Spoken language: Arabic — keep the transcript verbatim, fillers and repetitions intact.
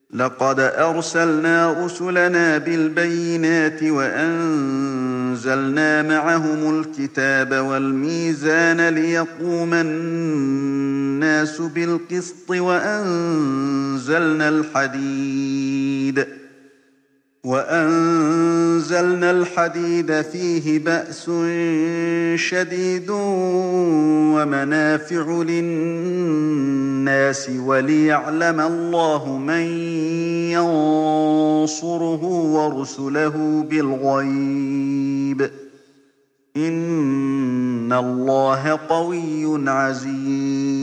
لقد أرسلنا رسلنا بالبينات وأنزلنا معهم الكتاب والميزان ليقوم الناس بالقسط وأنزلنا الحديد وأنزلنا الحديد فيه بأس شديد ومنافع للناس وليعلم الله من ينصره ورسله بالغيب إن الله قوي عزيز.